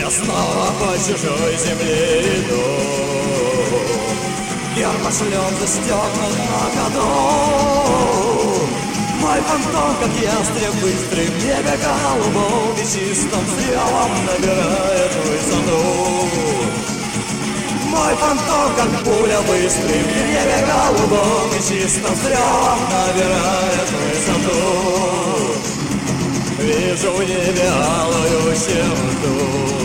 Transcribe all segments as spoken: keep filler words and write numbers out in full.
Я снова по чужой земле иду, гермошлем застегнут на ходу. Мой фантом, как ястреб быстрый, в небе голубом и чистом взрывом набирает высоту. Мой фантом, как пуля быстрый, в небе голубом и чистом взрывом набирает высоту. Вижу в небе алую черту,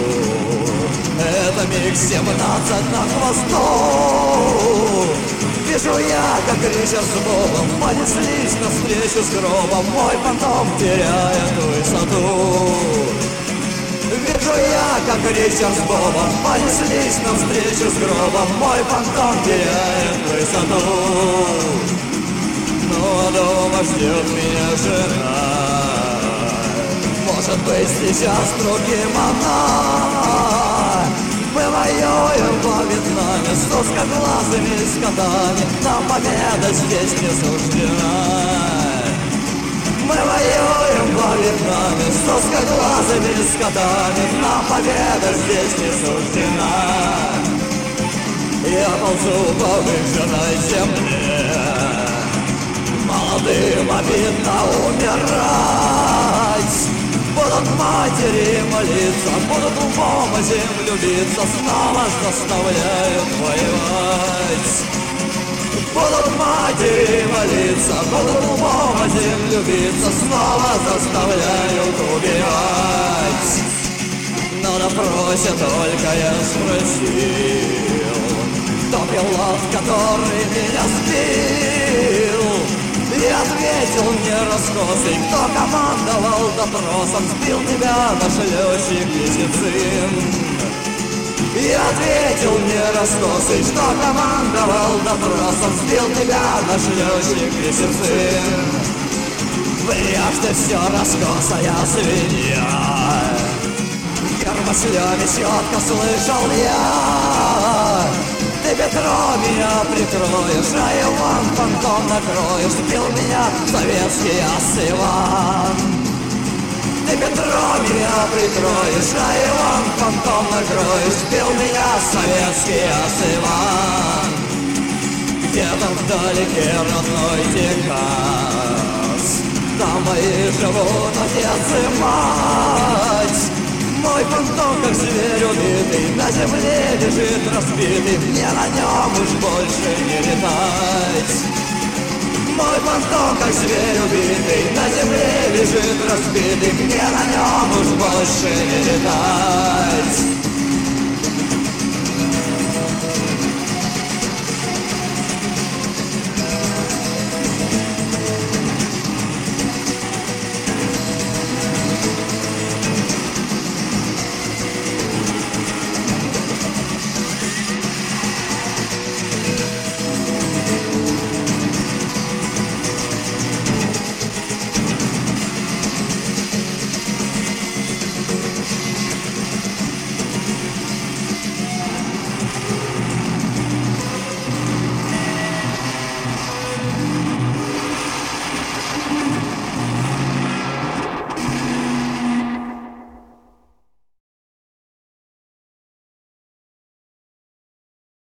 это миг семнадцать на хвосту. Вижу я, как Ричард с Бобом понеслись навстречу с гробом. Мой фантом теряет высоту. Вижу я, как Ричард с Бобом понеслись навстречу с гробом. Мой фантом теряет высоту. Ну а дома ждет меня жена, может быть, сейчас другим она. Мы воюем во Вьетнаме с узкоглазыми скотами, нам победа здесь не суждена. Мы воюем во Вьетнаме с узкоглазыми скотами, нам победа здесь не суждена. Я ползу по выжженной земле, молодым обидно умирать. Будут матери молиться, будут в помощь им любиться, снова заставляют воевать. Будут матери молиться, будут в помощь им любиться, снова заставляют убивать. Но на вопросе только я спросил, кто пилот, который меня сбил. И ответил мне раскосый, кто командовал допросом, сбил тебя наш летчик Лисицын. И ответил мне раскосый, что командовал допросом, сбил тебя наш летчик Лисицын. Врешь ты все, раскосая свинья, в гермошлеме четко слышал я. Ты Петро меня прикроешь, а Иван фантом накроешь, сбил меня советский ас Иван. Ты Петро меня прикроешь, а Иван фантом накроешь, сбил меня советский ас Иван. Где-то вдалеке родной Техас, там мои живут отец и мать. Мой фантом, как зверь убитый, на земле лежит разбитый, мне на нем уж больше не летать. Мой фантом, как зверь убитый, на земле лежит разбитый, мне на нем уж больше не летать.